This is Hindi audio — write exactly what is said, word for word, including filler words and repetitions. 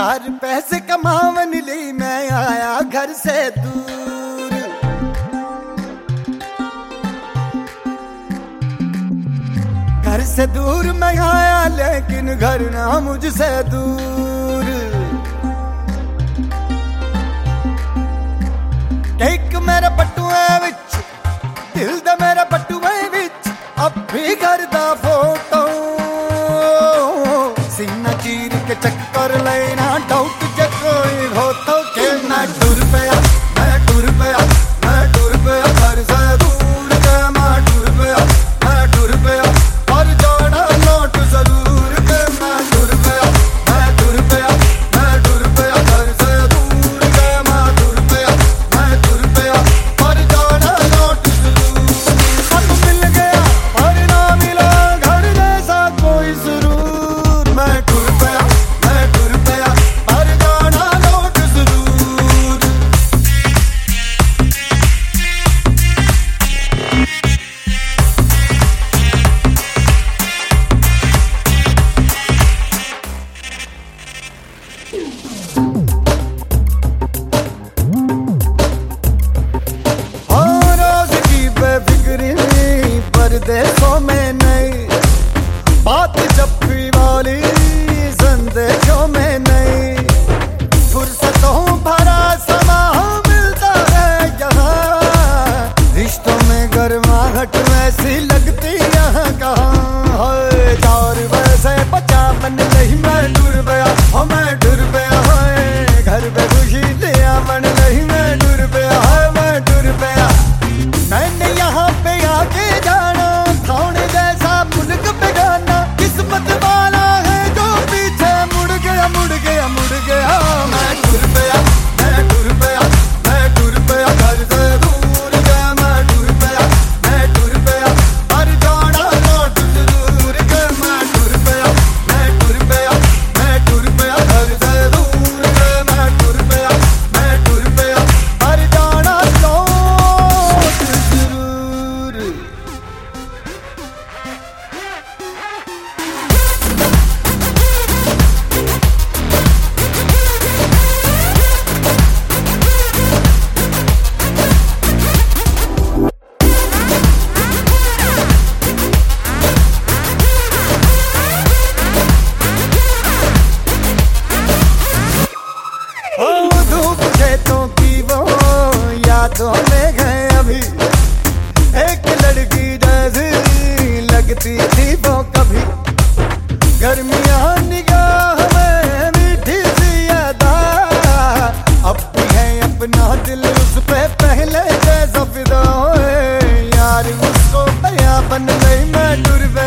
चार पैसे कमावन ली मैं आया घर से दूर। घर से दूर मैं आया लेकिन घर ना मुझसे दूर। एक मेरे बटुए विच दिल दा मेरे बटुए विच अब भी घर दा फोटो। सीना चीर के चक्कर लेना डाउट जे कोई हो तो के मैं टुर पिया मैं टुर पिया मैं टुर पिया घर से दूर के मैं टुर पिया मैं टुर पिया पर जाना नोट जरूर के मैं टुर पिया मैं टुर पिया मैं टुर पिया घर से दूर के मैं टुर पिया मैं टुर पिया पर जाना नोट जरूर। सब मिल गया पर ना मिला घर जैसा कोई सुरूर। मैं टुर पिया मैं टुर पिया पर जाना नोट जरूर। हाँ रोज की बेफिक्री परदेशों में नहीं, बात जप्पी वाली संदेशों में नहीं। फुर्सतों भरा समा मिलता है यहाँ, रिश्तों में गर्माहट वैसी लगती यहाँ कहाँ है। चार वैसे बचा मन नहीं मैं डुर गया हो मैं डुर गया है। घर पे खुशी लिया मन नहीं मैं डुर गया है मैं डुर गया। मैंने यहाँ पे आके जाना थाने जैसा मुल्क पे जाना, किस्मत वाला है जो पीछे मुड़ गया मुड़ गया मुड़ गया। मैं टुर गया मैं टुर गया मैं टुर गया घर से दूर गया मैं टुर गया मैं टुर गया पर जाना नोट जरूर के। मैं टुर गया मैं टुर गया मैं टुर गया घर से दूर गया मैं टुर गया मैं टुर गया पर जाना नोट जरूर। ओ धूप खेतों की वो यादों में गए अभी, एक लड़की जैसी लगती थी वो कभी। गर्मियाँ निगाह में मीठी सी अदा, अब भी है अपना दिल उस पे पहले जैसा फिदा होए। यार उसको बया बन गई मैं टुर